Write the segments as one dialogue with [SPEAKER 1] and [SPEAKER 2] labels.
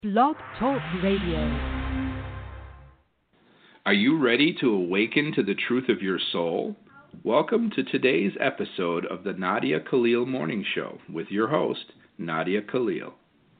[SPEAKER 1] Blog Talk Radio.
[SPEAKER 2] Are you ready to awaken to the truth of your soul? Welcome to today's episode of the Nadia Khalil Morning Show with your host, Nadia Khalil.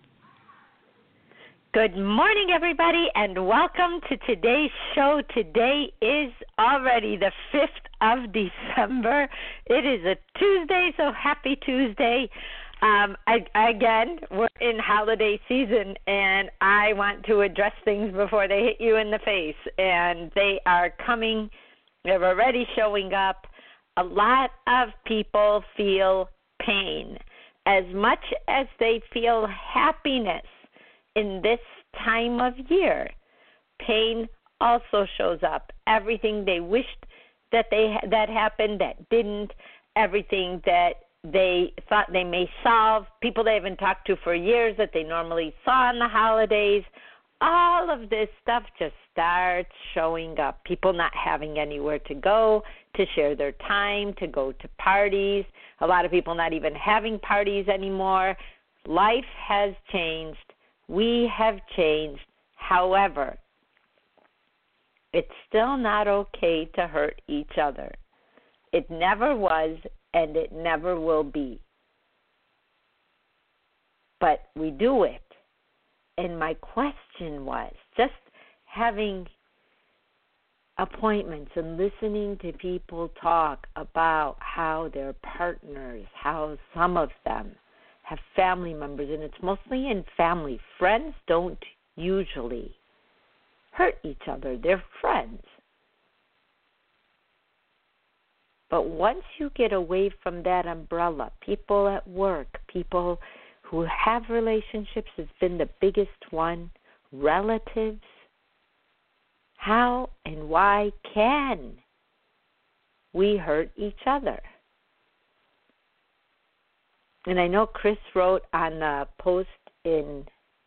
[SPEAKER 3] Good morning, everybody, and welcome to today's show. Today is already the 5th of December. It is a Tuesday, so happy Tuesday. Again, we're in holiday season, and I want to address things before they hit you in the face. And they are coming. They're already showing up. A lot of people feel pain. As much as they feel happiness in this time of year, pain also shows up. Everything they wished that that happened that didn't, everything that they thought they may solve, people they haven't talked to for years that they normally saw on the holidays, all of this stuff just starts showing up. People not having anywhere to go to share their time, to go to parties. A lot of people not even having parties anymore. Life has changed. We have changed. However, it's still not okay to hurt each other. It never was, and it never will be. But we do it. And my question was, just having appointments and listening to people talk about how their partners, how some of them have family members, and it's mostly in family. Friends don't usually hurt each other. They're friends. But once you get away from that umbrella, people at work, people who have relationships has been the biggest one, relatives, how and why can we hurt each other? And I know Chris wrote on a post on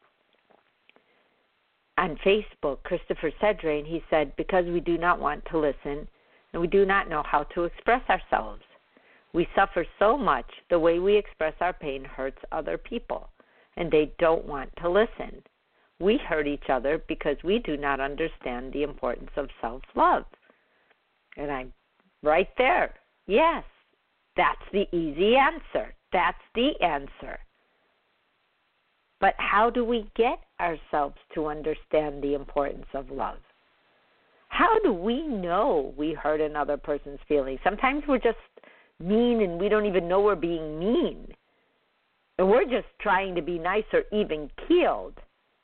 [SPEAKER 3] Facebook, Christopher Cedre, and he said, because we do not want to listen, and we do not know how to express ourselves. We suffer so much, the way we express our pain hurts other people, and they don't want to listen. We hurt each other because we do not understand the importance of self-love. And I'm right there. Yes, that's the easy answer. That's the answer. But how do we get ourselves to understand the importance of love? How do we know we hurt another person's feelings? Sometimes we're just mean and we don't even know we're being mean. And we're just trying to be nice or even keeled.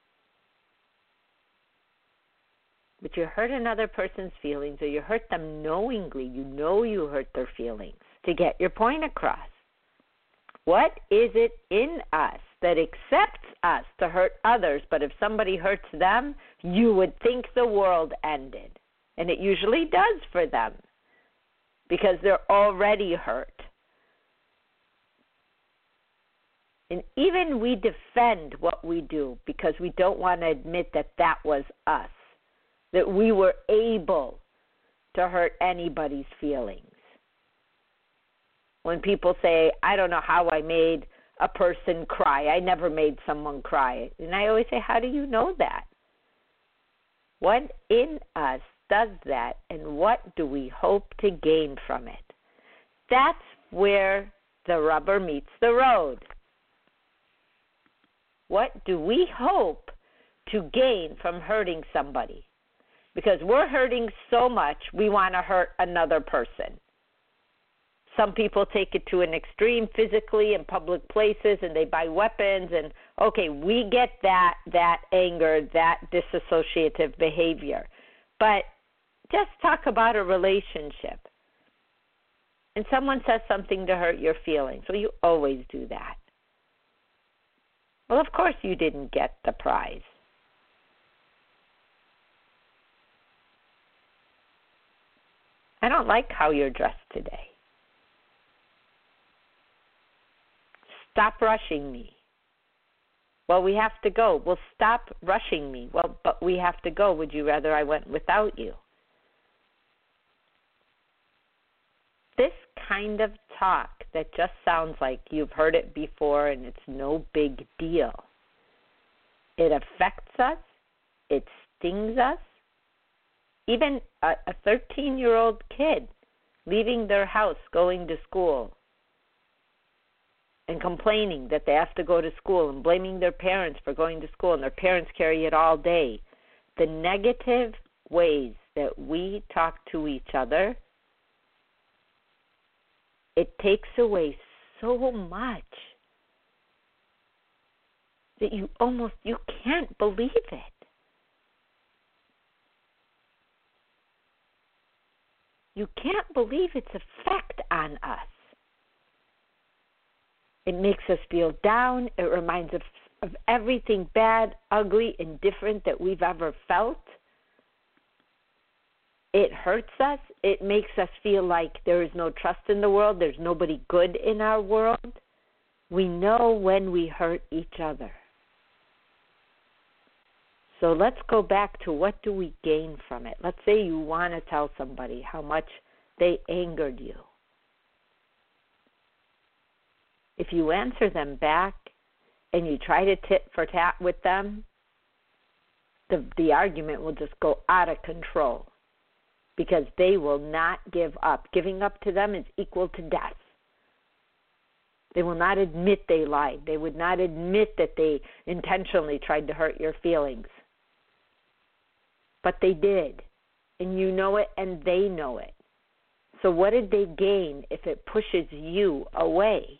[SPEAKER 3] But you hurt another person's feelings, or you hurt them knowingly. You know you hurt their feelings to get your point across. What is it in us that accepts us to hurt others, but if somebody hurts them, you would think the world ended? And it usually does for them because they're already hurt. And even we defend what we do because we don't want to admit that that was us, that we were able to hurt anybody's feelings. When people say, I don't know how I made a person cry. I never made someone cry. And I always say, how do you know that? What in us does that, and what do we hope to gain from it? That's where the rubber meets the road. What do we hope to gain from hurting somebody? Because we're hurting so much, we want to hurt another person. Some people take it to an extreme physically in public places, and they buy weapons, and okay, we get that anger, that disassociative behavior. But just talk about a relationship. And someone says something to hurt your feelings. Well, you always do that. Well, of course you didn't get the prize. I don't like how you're dressed today. Stop rushing me. Well, we have to go. Well, stop rushing me. Well, but we have to go. Would you rather I went without you? This kind of talk that just sounds like you've heard it before and it's no big deal It affects us. It stings us. Even a 13-year-old kid leaving their house, going to school, and complaining that they have to go to school and blaming their parents for going to school, and their parents carry it all day. The negative ways that we talk to each other, it takes away so much that you can't believe it. You can't believe its effect on us. It makes us feel down. It reminds us of everything bad, ugly, and different that we've ever felt. It hurts us. It makes us feel like there is no trust in the world. There's nobody good in our world. We know when we hurt each other. So let's go back to what do we gain from it. Let's say you want to tell somebody how much they angered you. If you answer them back and you try to tit for tat with them, the argument will just go out of control because they will not give up. Giving up to them is equal to death. They will not admit they lied. They would not admit that they intentionally tried to hurt your feelings. But they did, and you know it, and they know it. So what did they gain if it pushes you away?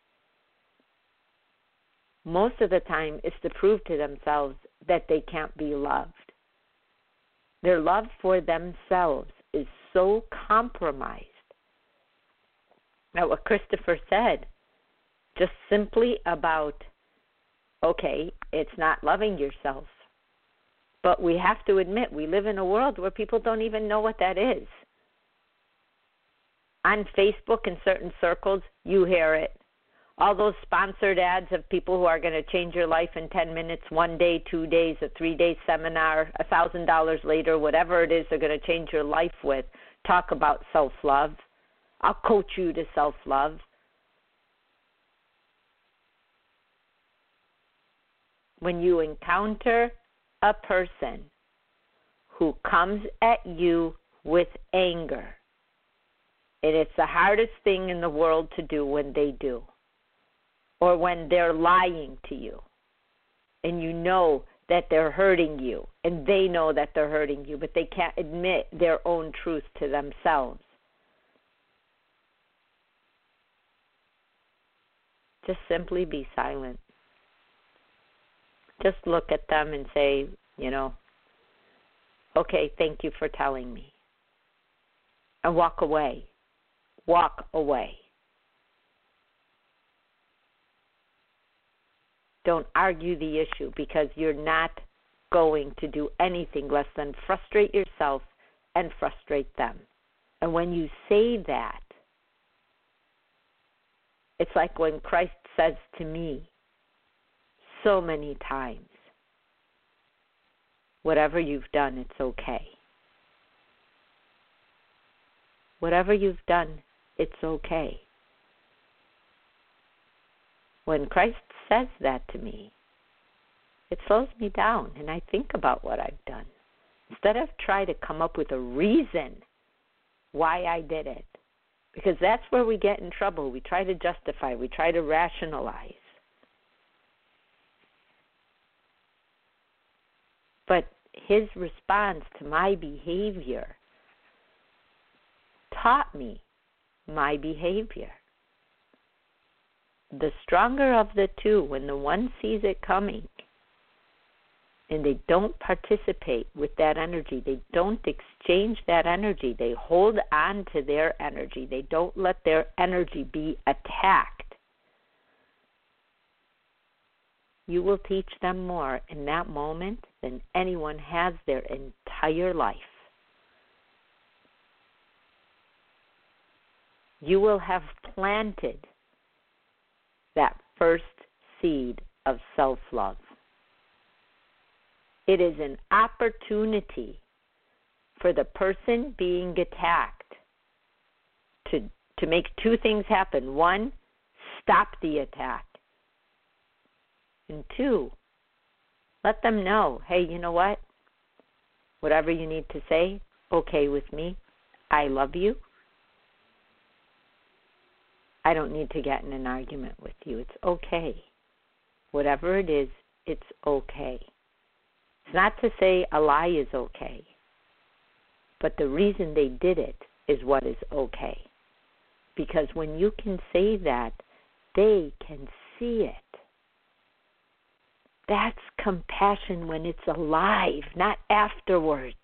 [SPEAKER 3] Most of the time, it's to prove to themselves that they can't be loved. Their love for themselves is so compromised. Now, what Christopher said, just simply about, okay, it's not loving yourself. But we have to admit, we live in a world where people don't even know what that is. On Facebook, in certain circles, you hear it. All those sponsored ads of people who are going to change your life in 10 minutes, 1 day, 2 days, a 3-day seminar, $1,000 later, whatever it is they're going to change your life with, talk about self-love. I'll coach you to self-love. When you encounter a person who comes at you with anger, and it's the hardest thing in the world to do when they do, or when they're lying to you, and you know that they're hurting you, and they know that they're hurting you, but they can't admit their own truth to themselves. Just simply be silent. Just look at them and say, okay, thank you for telling me. And walk away. Walk away. Don't argue the issue because you're not going to do anything less than frustrate yourself and frustrate them. And when you say that, it's like when Christ says to me so many times, whatever you've done, it's okay. Whatever you've done, it's okay. When Christ says that to me, it slows me down, and I think about what I've done. Instead of trying to come up with a reason why I did it, because that's where we get in trouble. We try to justify. We try to rationalize. But his response to my behavior taught me my behavior. The stronger of the two, when the one sees it coming and they don't participate with that energy, they don't exchange that energy, they hold on to their energy, they don't let their energy be attacked, you will teach them more in that moment than anyone has their entire life. You will have planted that first seed of self-love. It is an opportunity for the person being attacked to make two things happen. One, stop the attack. And two, Let them know, hey, you know what? Whatever you need to say, okay with me. I love you. I don't need to get in an argument with you. It's okay. Whatever it is, it's okay. It's not to say a lie is okay, but the reason they did it is what is okay. Because when you can say that, they can see it. That's compassion when it's alive, not afterwards.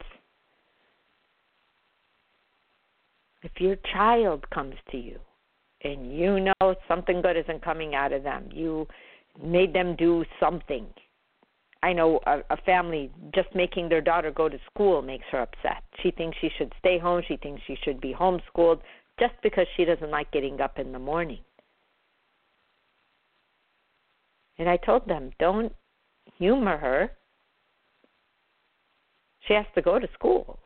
[SPEAKER 3] If your child comes to you and you know something good isn't coming out of them, you made them do something. I know a family just making their daughter go to school makes her upset. She thinks she should stay home. She thinks she should be homeschooled just because she doesn't like getting up in the morning. And I told them, don't humor her. She has to go to school.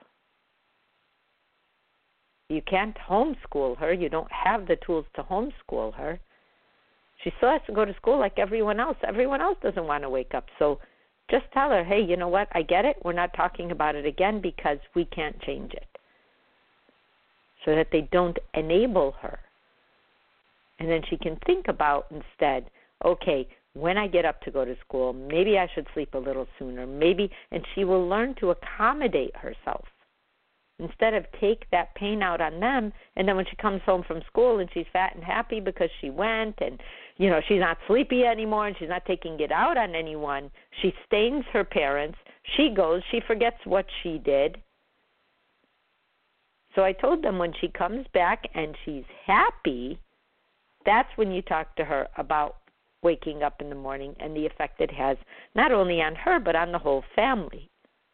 [SPEAKER 3] You can't homeschool her. You don't have the tools to homeschool her. She still has to go to school like everyone else. Everyone else doesn't want to wake up. So just tell her, hey, you know what? I get it. We're not talking about it again because we can't change it. So that they don't enable her. And then she can think about instead, okay, when I get up to go to school, maybe I should sleep a little sooner. Maybe, and she will learn to accommodate herself. Instead of take that pain out on them, and then when she comes home from school and she's fat and happy because she went and, you know, she's not sleepy anymore and she's not taking it out on anyone, she stains her parents, she goes, she forgets what she did. So I told them when she comes back and she's happy, that's when you talk to her about waking up in the morning and the effect it has not only on her but on the whole family.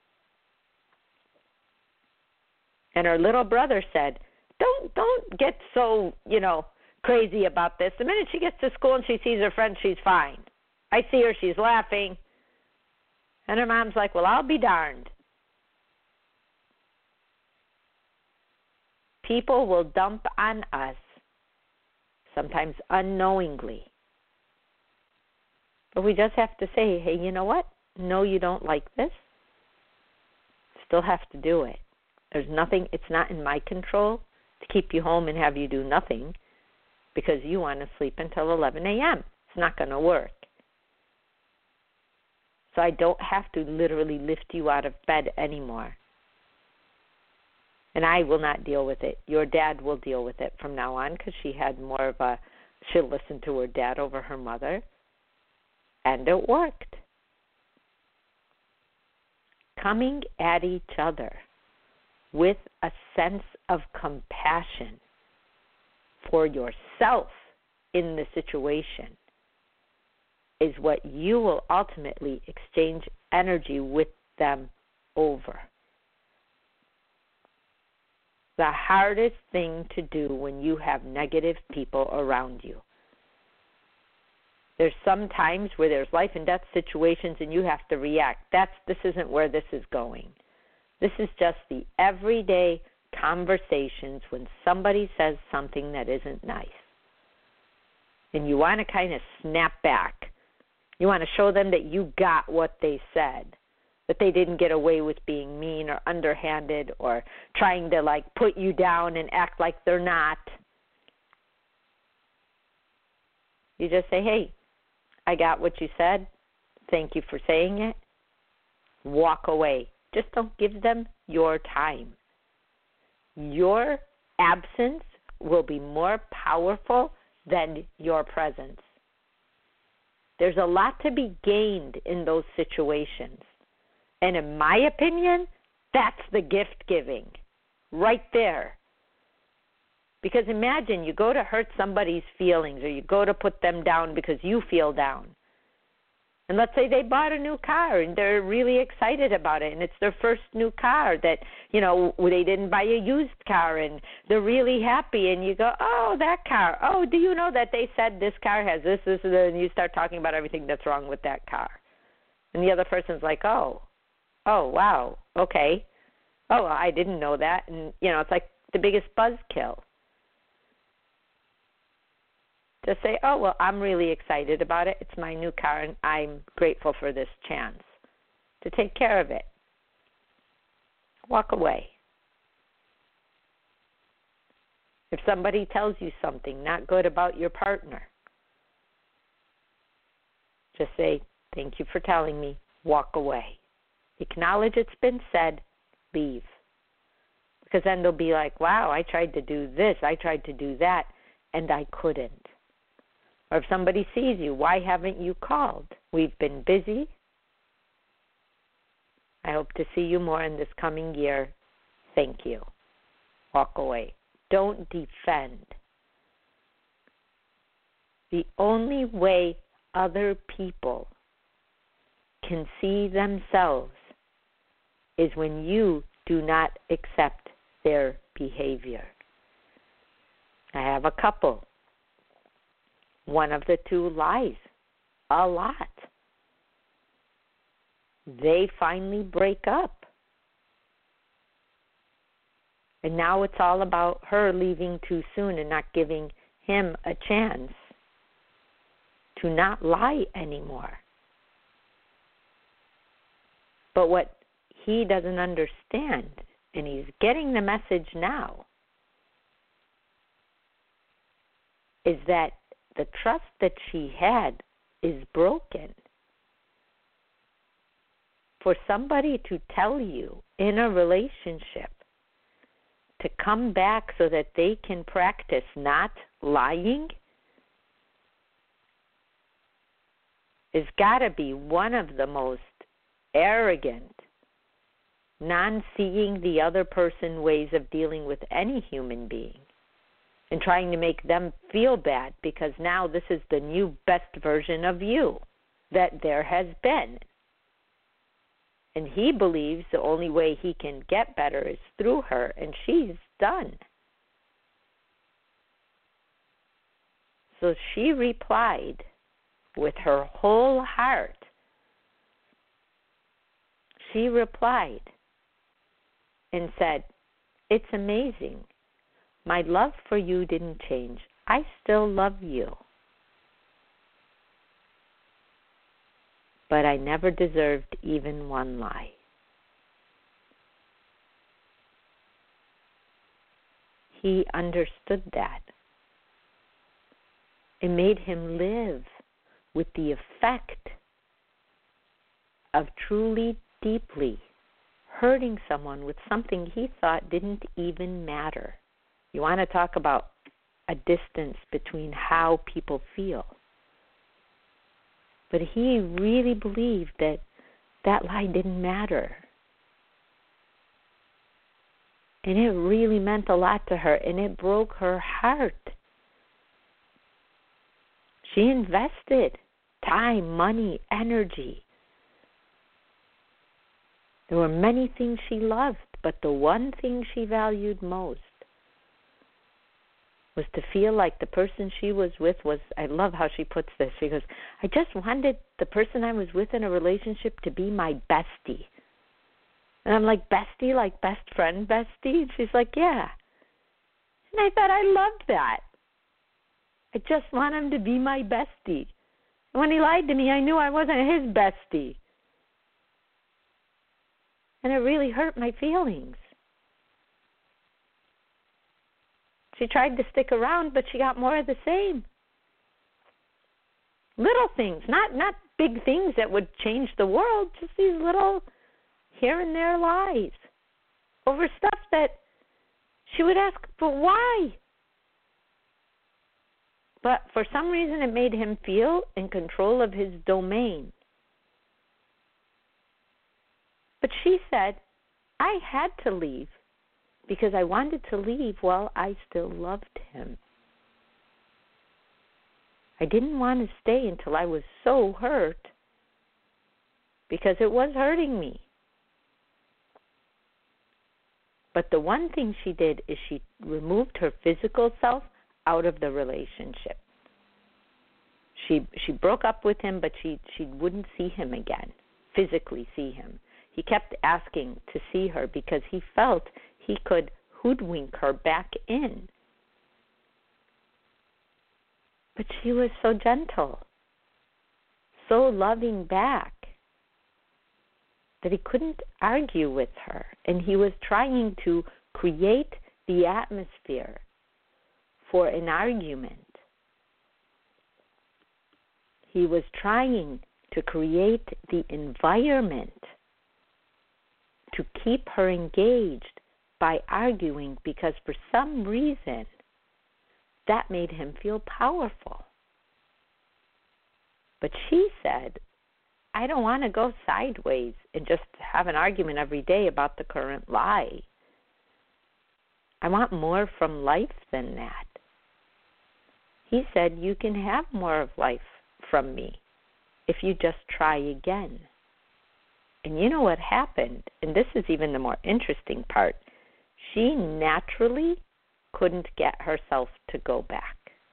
[SPEAKER 3] And her little brother said, don't get so, crazy about this. The minute she gets to school and she sees her friends, she's fine. I see her, she's laughing. And her mom's like, well, I'll be darned. People will dump on us, sometimes unknowingly. But we just have to say, hey, you know what? No, you don't like this. Still have to do it. There's nothing, it's not in my control to keep you home and have you do nothing because you want to sleep until 11 a.m. It's not going to work. So I don't have to literally lift you out of bed anymore. And I will not deal with it. Your dad will deal with it from now on because she had more of she'll listen to her dad over her mother. And it worked. Coming at each other with a sense of compassion for yourself in the situation is what you will ultimately exchange energy with them over. The hardest thing to do when you have negative people around you. There's some times where there's life and death situations and you have to react. This isn't where this is going. This is just the everyday conversations when somebody says something that isn't nice. And you want to kind of snap back. You want to show them that you got what they said, that they didn't get away with being mean or underhanded or trying to put you down and act like they're not. You just say, hey, I got what you said. Thank you for saying it. Walk away. Just don't give them your time. Your absence will be more powerful than your presence. There's a lot to be gained in those situations. And in my opinion, that's the gift giving. Right there. Because imagine you go to hurt somebody's feelings or you go to put them down because you feel down. And let's say they bought a new car and they're really excited about it and it's their first new car that, they didn't buy a used car and they're really happy and you go, oh, that car. Oh, do you know that they said this car has this, and you start talking about everything that's wrong with that car. And the other person's like, oh, wow, okay. Oh, well, I didn't know that. And, it's like the biggest buzzkill. To say, oh, well, I'm really excited about it. It's my new car, and I'm grateful for this chance. to take care of it. Walk away. If somebody tells you something not good about your partner, just say, thank you for telling me, walk away. Acknowledge it's been said, leave. Because then they'll be like, wow, I tried to do this, I tried to do that, and I couldn't. Or if somebody sees you, why haven't you called? We've been busy. I hope to see you more in this coming year. Thank you. Walk away. Don't defend. The only way other people can see themselves is when you do not accept their behavior. I have a couple. One of the two lies a lot. They finally break up. And now it's all about her leaving too soon and not giving him a chance to not lie anymore. But what he doesn't understand, and he's getting the message now, is that the trust that she had is broken. For somebody to tell you in a relationship to come back so that they can practice not lying has got to be one of the most arrogant, non-seeing the other person ways of dealing with any human being and trying to make them feel bad because now this is the new best version of you that there has been. And he believes the only way he can get better is through her, and she's done. So she replied with her whole heart. She replied and said, it's amazing. My love for you didn't change. I still love you. But I never deserved even one lie. He understood that. It made him live with the effect of truly, deeply hurting someone with something he thought didn't even matter. You want to talk about a distance between how people feel. But he really believed that that lie didn't matter. And it really meant a lot to her, and it broke her heart. She invested time, money, energy. There were many things she loved, but the one thing she valued most was to feel like the person she was with was, I love how she puts this. She goes, I just wanted the person I was with in a relationship to be my bestie. And I'm like, bestie, like best friend bestie? And she's like, yeah. And I thought, I loved that. I just want him to be my bestie. And when he lied to me, I knew I wasn't his bestie. And it really hurt my feelings. She tried to stick around, but she got more of the same. Little things, not big things that would change the world, just these little here and there lies over stuff that she would ask, but why? But for some reason it made him feel in control of his domain. But she said, I had to leave because I wanted to leave while I still loved him. I didn't want to stay until I was so hurt because it was hurting me. But the one thing she did is she removed her physical self out of the relationship. She broke up with him, but she wouldn't see him again, physically see him. He kept asking to see her because he felt he could hoodwink her back in. But she was so gentle, so loving back. that he couldn't argue with her, and he was trying to create the atmosphere for an argument. He was trying to create the environment to keep her engaged by arguing, because for some reason that made him feel powerful. But she said, I don't want to go sideways and just have an argument every day about the current lie. I want more from life than that. He said, you can have more of life from me if you just try again. And you know what happened? And this is even the more interesting part. She naturally couldn't get herself to go back.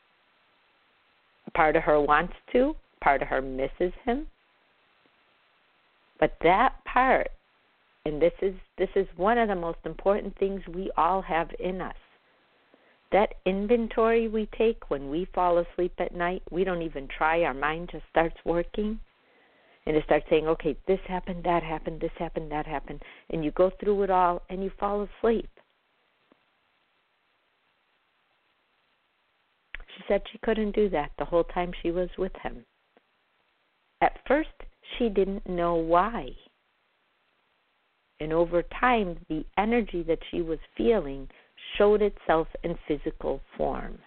[SPEAKER 3] A part of her wants to, part of her misses him. But that part, and this is one of the most important things we all have in us. That inventory we take when we fall asleep at night, we don't even try, our mind just starts working. And it starts saying, okay, this happened, that happened, this happened, that happened. And you go through it all and you fall asleep. She said she couldn't do that the whole time she was with him. At first, she didn't know why. And over time, the energy that she was feeling showed itself in physical form.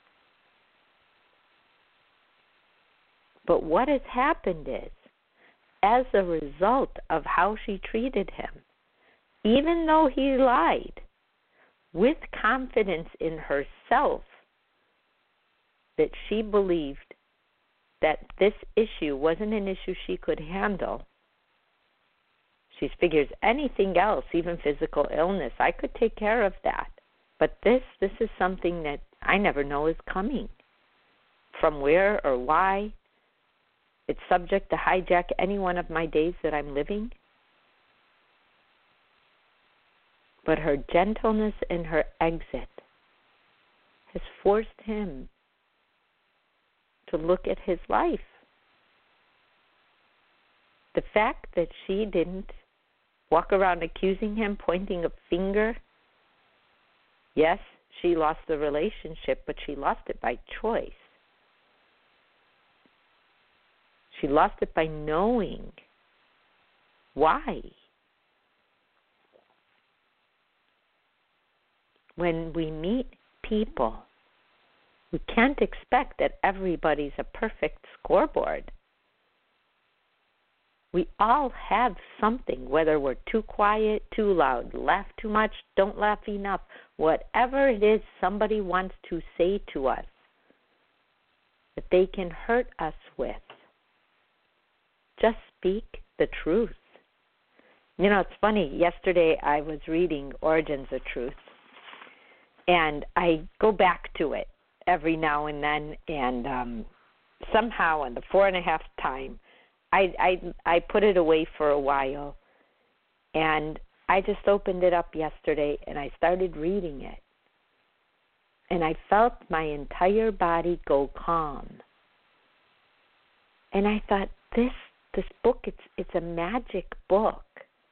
[SPEAKER 3] But what has happened is, as a result of how she treated him, even though he lied, with confidence in herself, that she believed that this issue wasn't an issue she could handle. She figures anything else, even physical illness, I could take care of that. But this is something that I never know is coming. From where or why? It's subject to hijack any one of my days that I'm living. But her gentleness and her exit has forced him to look at his life. The fact that she didn't walk around accusing him, pointing a finger. Yes, she lost the relationship, but she lost it by choice. She lost it by knowing why. When we meet people, we can't expect that everybody's a perfect scoreboard. We all have something, whether we're too quiet, too loud, laugh too much, don't laugh enough, whatever it is somebody wants to say to us that they can hurt us with. Just speak the truth. You know, it's funny. Yesterday I was reading Origins of Truth, and I go back to it every now and then, and somehow in the 4.5 time, I put it away for a while, and I just opened it up yesterday, and I started reading it, and I felt my entire body go calm. And I thought, this book, it's a magic book.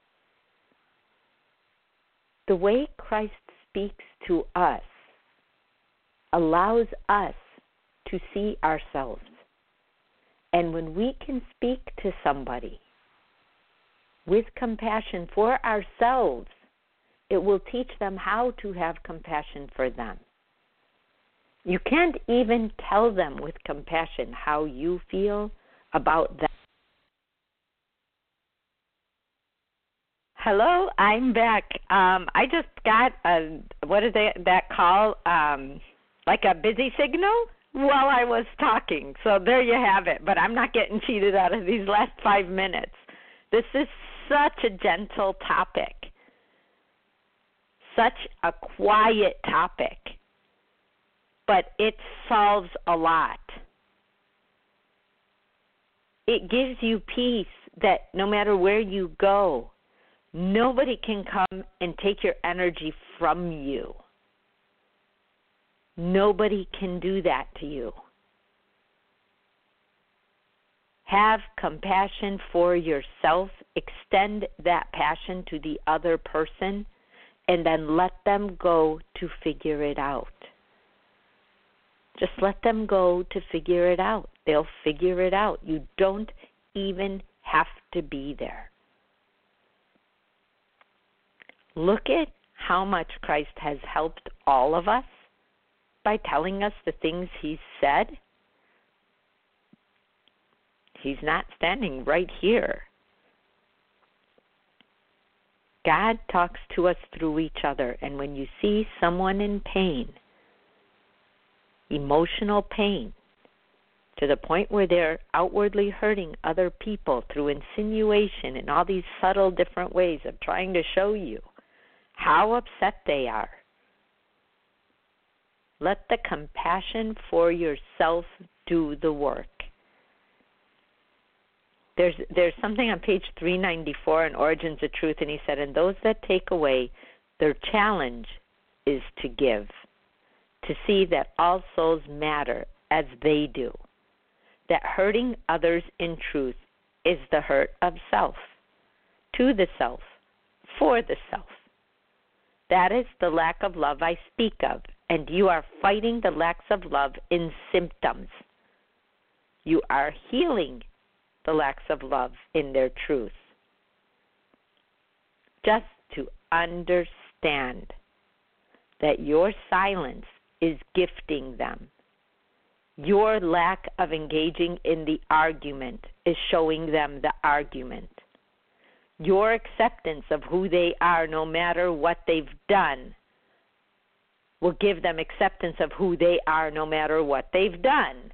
[SPEAKER 3] The way Christ speaks to us allows us to see ourselves. And when we can speak to somebody with compassion for ourselves, it will teach them how to have compassion for them. You can't even tell them with compassion how you feel about them. Hello, I'm back. I just got that call? Like a busy signal while I was talking. So there you have it. But I'm not getting cheated out of these last 5 minutes. This is such a gentle topic. Such a quiet topic. But it solves a lot. It gives you peace that no matter where you go, nobody can come and take your energy from you. Nobody can do that to you. Have compassion for yourself. Extend that passion to the other person, and then let them go to figure it out. Just let them go to figure it out. They'll figure it out. You don't even have to be there. Look at how much Christ has helped all of us by telling us the things He said. He's not standing right here. God talks to us through each other, and when you see someone in pain, emotional pain, to the point where they're outwardly hurting other people through insinuation and all these subtle different ways of trying to show you how upset they are, let the compassion for yourself do the work. There's something on page 394 in Origins of Truth, and he said, and those that take away, their challenge is to give, to see that all souls matter as they do, that hurting others in truth is the hurt of self, to the self, for the self. That is the lack of love I speak of, and you are fighting the lacks of love in symptoms. You are healing the lacks of love in their truth. Just to understand that your silence is gifting them. Your lack of engaging in the argument is showing them the argument. Your acceptance of who they are, no matter what they've done, will give them acceptance of who they are, no matter what they've done.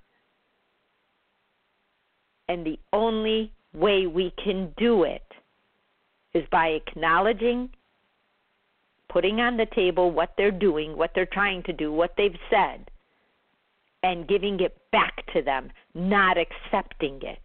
[SPEAKER 3] And the only way we can do it is by acknowledging, putting on the table what they're doing, what they're trying to do, what they've said, and giving it back to them, not accepting it.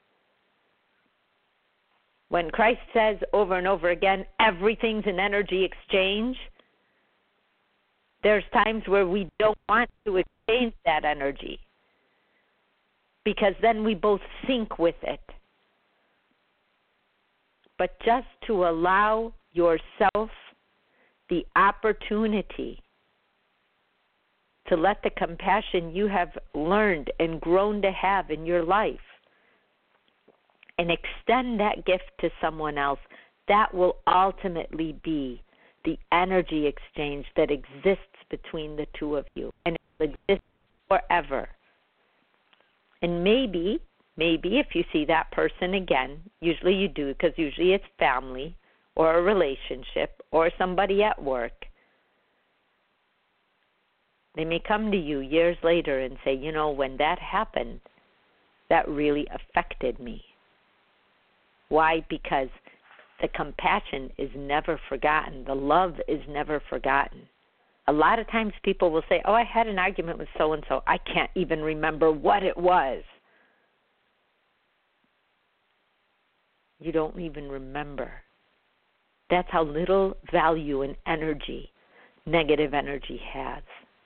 [SPEAKER 3] When Christ says over and over again, everything's an energy exchange, there's times where we don't want to exchange that energy, because then we both sink with it. But just to allow yourself the opportunity to let the compassion you have learned and grown to have in your life and extend that gift to someone else, that will ultimately be the energy exchange that exists between the two of you, and it will exist forever. And maybe if you see that person again, usually you do, because usually it's family or a relationship or somebody at work, they may come to you years later and say, you know, when that happened, that really affected me. Why? Because the compassion is never forgotten. The love is never forgotten. A lot of times people will say, oh, I had an argument with so-and-so. I can't even remember what it was. You don't even remember. That's how little value and energy negative energy has.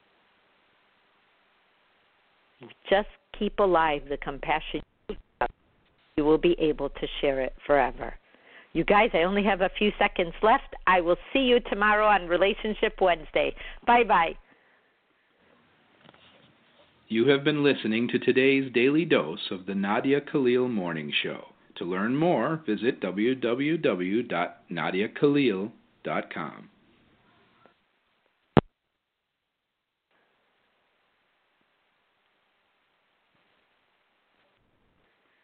[SPEAKER 3] Just keep alive the compassion you have. You will be able to share it forever. You guys, I only have a few seconds left. I will see you tomorrow on Relationship Wednesday. Bye-bye.
[SPEAKER 2] You have been listening to today's daily dose of the Nadia Khalil Morning Show. To learn more, visit www.nadiakhalil.com.